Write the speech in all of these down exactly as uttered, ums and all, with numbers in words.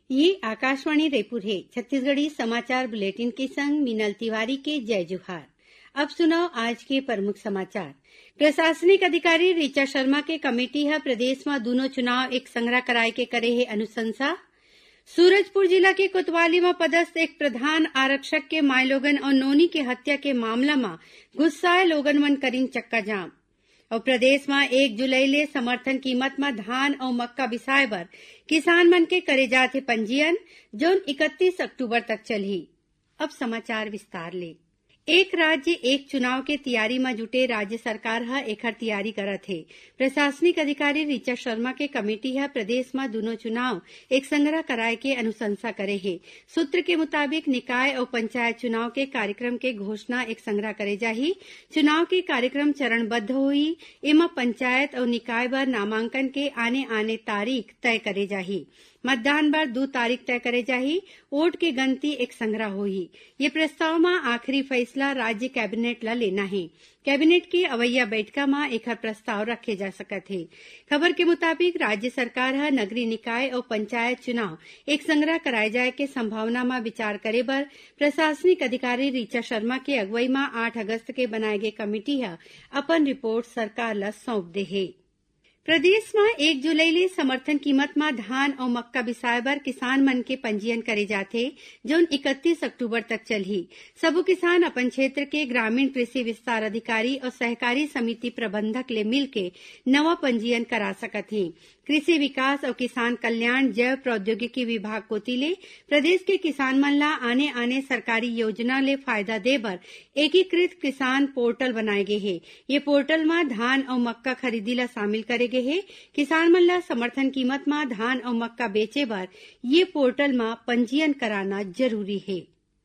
ये आकाशवाणी रायपुर है। छत्तीसगढ़ी समाचार बुलेटिन के संग मीनल तिवारी के जय जुहार। अब सुनो आज के प्रमुख समाचार। प्रशासनिक अधिकारी ऋचा शर्मा के कमेटी है प्रदेश में दोनों चुनाव एक संग्रह कराए के करे है अनुशंसा। सूरजपुर जिला के कोतवाली में पदस्थ एक प्रधान आरक्षक के माय लोगन और नोनी के हत्या के मामला में गुस्साए लोगन मन करीन चक्का जाम। और प्रदेश में एक जुलाई ले समर्थन कीमत में धान और मक्का बिसाए बर किसान मन के करे जाथे पंजीयन, जोन इकतीस अक्टूबर तक चलही। अब समाचार विस्तार ले। एक राज्य एक चुनाव के तैयारी में जुटे राज्य सरकार है एकर तैयारी करत है। प्रशासनिक अधिकारी ऋचा शर्मा के कमेटी है प्रदेश में दोनों चुनाव एक संग्रह कराए के अनुशंसा करे है। सूत्र के मुताबिक निकाय और पंचायत चुनाव के कार्यक्रम के घोषणा एक संग्रह करे जाही। चुनाव के कार्यक्रम चरणबद्ध हुई। एमा पंचायत और निकाय बर नामांकन के आने आने तारीख तय करे जाही। मतदान बर दो तारीख तय करे जाही। वोट के गिनती एक संग्रह होही। ये प्रस्ताव में आखिरी फैसला राज्य कैबिनेट ला लेना है। कैबिनेट की अवैया बैठका में एक प्रस्ताव रखे जा सकत है। खबर के मुताबिक राज्य सरकार है नगरीय निकाय और पंचायत चुनाव एक संग्रह कराए जाए के संभावना में विचार करे बर प्रशासनिक अधिकारी ऋचा शर्मा के अगुवाई में आठ अगस्त के बनाए गए कमेटी है अपन रिपोर्ट सरकार ला सौंप दे है। प्रदेश में एक जुलाई ले समर्थन कीमत में धान और मक्का बिसाए बर किसान मन के पंजीयन करे जाथे, जोन इकतीस अक्टूबर तक चलही। सबो किसान अपन क्षेत्र के ग्रामीण कृषि विस्तार अधिकारी और सहकारी समिति प्रबंधक ले मिलके नवा पंजीयन करा सकत हैं। कृषि विकास और किसान कल्याण जैव प्रौद्योगिकी विभाग कोती ले प्रदेश के किसान मन ला आने आने सरकारी योजना ले फायदा दे बर एकीकृत किसान पोर्टल बनाए गए है। ये पोर्टल में धान और मक्का खरीदी ला शामिल करे गए है। किसान मन ला समर्थन कीमत में धान और मक्का बेचे बर ये पोर्टल में पंजीयन कराना जरूरी है।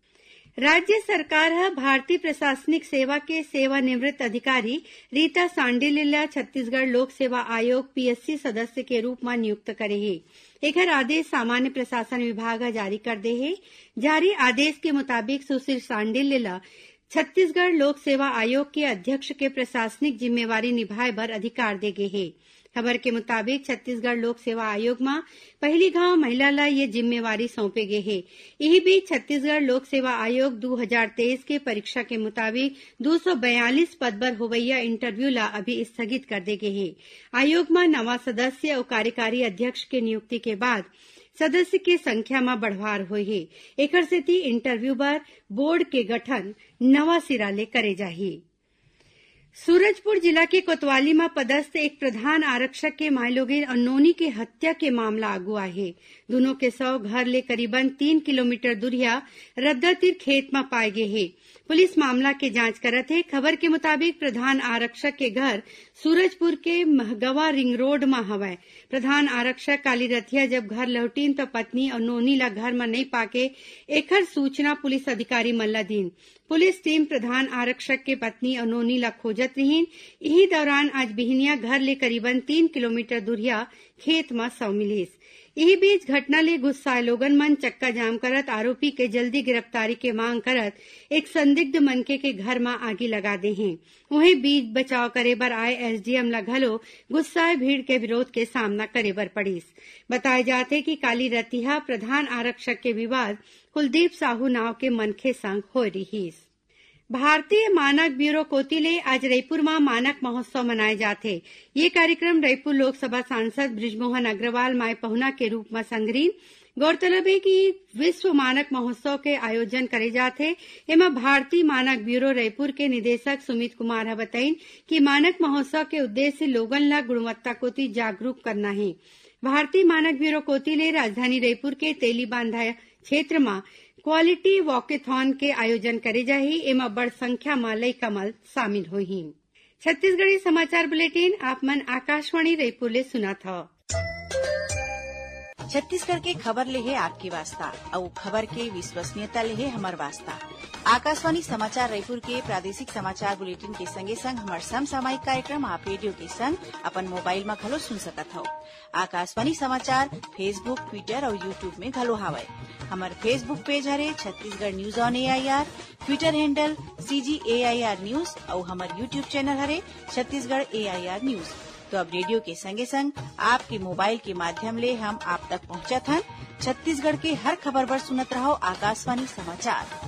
राज्य सरकार है भारतीय प्रशासनिक सेवा के सेवानिवृत्त अधिकारी रीता सांडिल छत्तीसगढ़ लोक सेवा आयोग पीएससी सदस्य के रूप में नियुक्त करे है। एकर आदेश सामान्य प्रशासन विभाग जारी कर दे है। जारी आदेश के मुताबिक सुश्री सांडिल छत्तीसगढ़ लोक सेवा आयोग के अध्यक्ष के प्रशासनिक जिम्मेवारी निभाए बर अधिकार दे गए है। खबर के मुताबिक छत्तीसगढ़ लोक सेवा आयोग में पहली गांव महिला ला ये जिम्मेवारी सौंपे गए है। यही बीच छत्तीसगढ़ लोक सेवा आयोग दो हज़ार तेईस के परीक्षा के मुताबिक दो सौ बयालीस पद पर होवैया इंटरव्यू ला अभी स्थगित कर दे गए है। आयोग में नवा सदस्य और कार्यकारी अध्यक्ष के नियुक्ति के बाद सदस्य के संख्या में बढ़वार हुई है। एकर सेती इंटरव्यू बर बोर्ड के गठन नवा सिरा ले करे जाही। सूरजपुर जिला के कोतवाली में पदस्थ एक प्रधान आरक्षक के मायलोगिन और नोनी के हत्या के मामला अगुआ है। दोनों के शव घर ले करीबन तीन किलोमीटर दूरिया रद्दातीर खेत में पाए गए हैं। पुलिस मामला के जांच करत है। खबर के मुताबिक प्रधान आरक्षक के घर सूरजपुर के महगवा रिंग रोड में हवय। प्रधान आरक्षक काली रथिया जब घर लौटीन तो पत्नी और नोनी ला घर में नहीं पाके एकर सूचना पुलिस अधिकारी मल्ला दीन। पुलिस टीम प्रधान आरक्षक के पत्नी और नोनी ला खोजत रहीन। यही दौरान आज बिहनिया घर ले करीबन तीन किलोमीटर दूरिया खेत में शव मिलिस। यही बीच घटना ले गुस्साए लोगन मन चक्का जाम करत आरोपी के जल्दी गिरफ्तारी के मांग करत एक संदिग्ध मनके के घर में आगी लगा दे हैं। वहीं बीच बचाव करे बर आए एसडीएम ला घलो गुस्साए भीड़ के विरोध के सामना करे बर पड़ीस। बताए जाते कि काली रतिहा प्रधान आरक्षक के विवाद कुलदीप साहू नाव के मनखे संग हो रहीस। भारतीय मानक ब्यूरो कोती ले आज रायपुर में मानक महोत्सव मनाए जाते। ये कार्यक्रम रायपुर लोकसभा सांसद बृजमोहन अग्रवाल माय पहुना के रूप में संग्रीन। गौरतलब है कि विश्व मानक महोत्सव के आयोजन करे जाते। एमा भारतीय मानक ब्यूरो रायपुर के निदेशक सुमित कुमार है बताइन कि मानक महोत्सव के उद्देश्य लोगन ला गुणवत्ता कोती जागरूक करना है। भारतीय मानक ब्यूरो कोती ले राजधानी रायपुर के तेली बांधा क्षेत्र में क्वालिटी वॉकेथॉन के आयोजन करे जाही। एमा बड़ संख्या में लइका मन शामिल होही। छत्तीसगढ़ी समाचार बुलेटिन आप मन आकाशवाणी रायपुर ले सुनत हव। छत्तीसगढ़ के खबर ले है आपकी वास्ता और खबर के विश्वसनीयता ले है हमार वास्ता। आकाशवाणी समाचार रायपुर के प्रादेशिक समाचार बुलेटिन के संगे संग हमार समसामयिक कार्यक्रम आप रेडियो के संग अपन मोबाइल में घलो सुन सकत हो। आकाशवाणी समाचार फेसबुक, ट्विटर और यूट्यूब में घलो हावय। हमार फेसबुक पेज हरे Chhattisgarh news on AIR, Twitter handle CG AIR news और हमार यूट्यूब चैनल हरे छत्तीसगढ़ एआईआर न्यूज। तो अब रेडियो के संगे संग आपके मोबाइल के माध्यम ले हम आप तक पहुंचत हन। छत्तीसगढ़ के हर खबर पर सुनत रहो आकाशवाणी समाचार।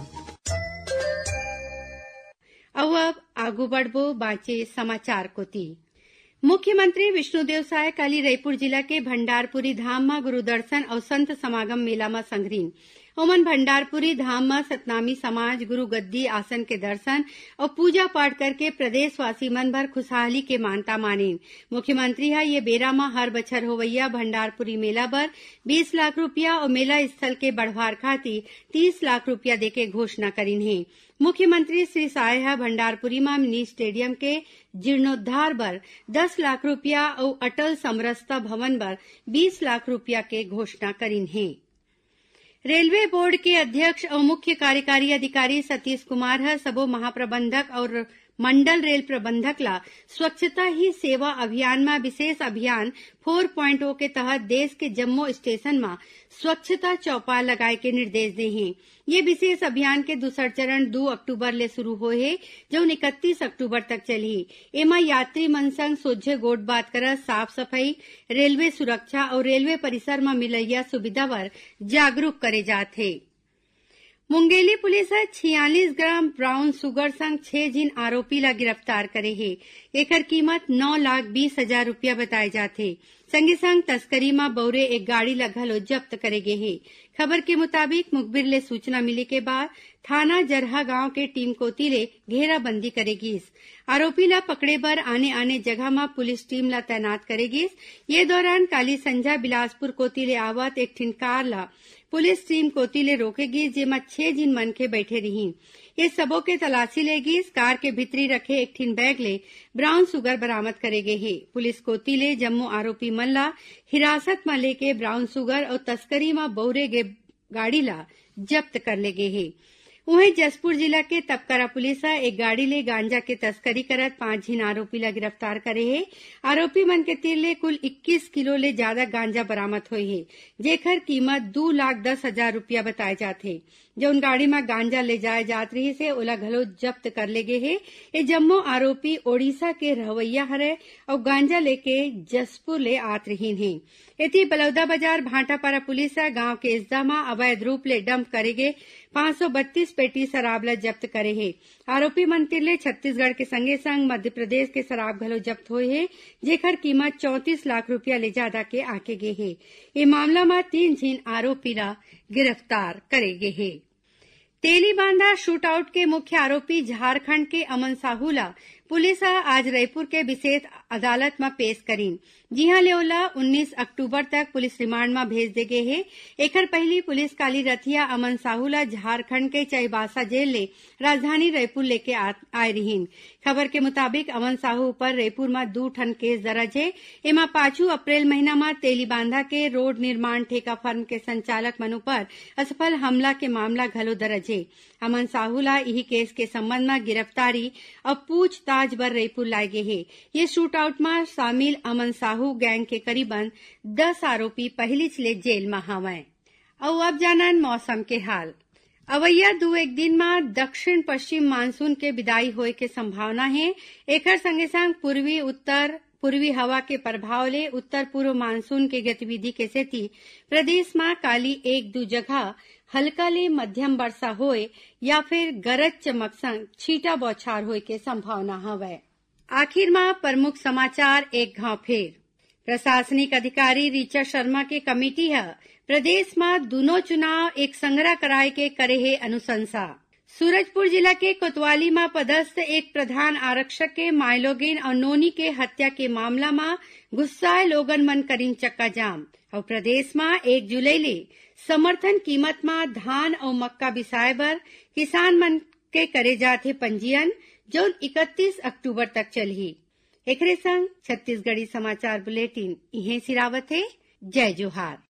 अब आगू बढ़बो बाँचे समाचार कोती। मुख्यमंत्री विष्णुदेव साय काली रायपुर जिला के भंडारपुरी धाम में गुरु दर्शन और संत समागम मेला में संग्रीन ओमन भंडारपुरी धाम में सतनामी समाज गुरु गद्दी आसन के दर्शन और पूजा पाठ करके प्रदेशवासी मन भर खुशहाली के मानता मानेन। मुख्यमंत्री हा ये बेरा में हर बछर होवैया भंडारपुरी मेला बर बीस लाख रुपया और मेला स्थल के बढ़वार खातिर तीस लाख रुपया देके घोषणा करीन है। मुख्यमंत्री श्री साय हा भंडारपुरी में मिनी स्टेडियम के जीर्णोद्धार बर दस लाख रुपया और अटल समरसता भवन बर बीस लाख रुपया के घोषणा करीन है। रेलवे बोर्ड के अध्यक्ष और मुख्य कार्यकारी अधिकारी सतीश कुमार है सबो महाप्रबंधक और मंडल रेल प्रबंधक ला स्वच्छता ही सेवा अभियान में विशेष अभियान चार पॉइंट ओ के तहत देश के जम्मू स्टेशन में स्वच्छता चौपाल लगाए के निर्देश दे हैं। ये विशेष अभियान के दूसरा चरण दो अक्टूबर ले शुरू हो है जो इकतीस अक्टूबर तक चली। एमा यात्री मन संग सोझे गोट बात कर साफ सफाई, रेलवे सुरक्षा और रेलवे परिसर में मिलैया सुविधा पर जागरूक करे जाते। मुंगेली पुलिस है छियालीस ग्राम ब्राउन सुगर संग छह जिन आरोपी ला गिरफ्तार करे है। एकर कीमत नौ लाख बीस हजार रूपया बताए जाते। संगे संग तस्करी में बौरे एक गाड़ी ला घलो जब्त करे गे है। खबर के मुताबिक मुखबिर ले सूचना मिले के बाद थाना जरहा गांव के टीम कोती ले घेराबंदी करेगी। आरोपी ला पकड़े बर आने आने जगह में पुलिस टीम ला तैनात करेगी। ये दौरान काली संझा बिलासपुर कोती ले आवत एक ठिन कार ला पुलिस टीम कोती ले रोकेगी जेमा छह जिन मनखे बैठे रही। ये सबों के तलाशी लेगी। कार के भीतरी रखे एक ठिन बैग ले ब्राउन सुगर बरामद करेगे है। पुलिस कोती ले जम्मू आरोपी मन ला हिरासत में लेके ब्राउन सुगर और तस्करी में बौरे गे गाड़ी ला जब्त कर ले गे है। वहीं जसपुर जिला के तपकरा पुलिस एक गाड़ी ले गांजा के तस्करी करत पांच जिन आरोपी ला गिरफ्तार करे है। आरोपी मन के तीर ले कुल इक्कीस किलो ले ज्यादा गांजा बरामद हुई है जेकर कीमत दो लाख दस हजार रूपया बताए जाते। जो उन गाड़ी में गांजा ले जाए जात रही से ओला घलो जब्त कर ले गे है। ये जम्मू आरोपी ओडिशा के रहवैया हरे और गांजा लेके जसपुर ले आत रही है। इति बलौदा बाजार भाटापारा पुलिस गांव के इस्दा में अवैध रूप ले डंप करेगे पांच सौ बत्तीस पेटी शराब ला जब्त करे है। आरोपी मंत्री ले छत्तीसगढ़ के संगे संग मध्य प्रदेश के शराब घलो जब्त हुए है जेकर कीमत चौंतीस लाख रुपया ले ज्यादा के आके गे है। ये मामला में तीन जिन आरोपी ला गिरफ्तार करे गे है। तेली बांधा शूट आउट के मुख्य आरोपी झारखंड के अमन साहू ला पुलिस आज रायपुर के विशेष अदालत में पेश करीन। जी हां लेओला उन्नीस अक्टूबर तक पुलिस रिमांड में भेज दे गए है। एकर पहली पुलिस काली रथिया अमन साहू ला झारखंड के चाईबासा जेल ले राजधानी रायपुर लेके आए रहीन। खबर के मुताबिक अमन साहू पर रायपुर में दो ठन केस दर्ज है। एमा पांचू अप्रैल महीना में तेली बांधा के रोड निर्माण ठेका फर्म के संचालक मनु पर असफल हमला के मामला घलो दर्ज है। अमन साहू ला यही केस के संबंध में गिरफ्तारी और पूछताछ बर रायपुर लाए गए है। ये शूट आउट में शामिल अमन साहू गैंग के करीबन दस आरोपी पहली चले जेल में हवै। और अब जानन मौसम के हाल। अवैया दो एक दिन में दक्षिण पश्चिम मानसून के विदाई होए के संभावना है। एकर संगे संग पूर्वी उत्तर पूर्वी हवा के प्रभाव ले उत्तर पूर्व मानसून के गतिविधि के सेती प्रदेश में काली एक दो जगह हल्का ले मध्यम वर्षा होए या फिर गरज चमक संग छीटा बौछार होए के संभावना हवै। आखिर में प्रमुख समाचार एक घाव फेर। प्रशासनिक अधिकारी ऋचा शर्मा के कमेटी है प्रदेश में दोनों चुनाव एक संग्रह कराए के करे है अनुशंसा। सूरजपुर जिला के कोतवाली में पदस्थ एक प्रधान आरक्षक के माइलोगिन और नोनी के हत्या के मामला में गुस्साए लोगन मन करीन चक्का जाम। और प्रदेश में एक जुलाई ले समर्थन कीमत में धान और मक्का बिसाए बर किसान मन के करे जाथे पंजीयन जो इकतीस अक्टूबर तक चलही। एकरे संग छत्तीसगढ़ी समाचार बुलेटिन इहे सिरावत है। जय जोहार।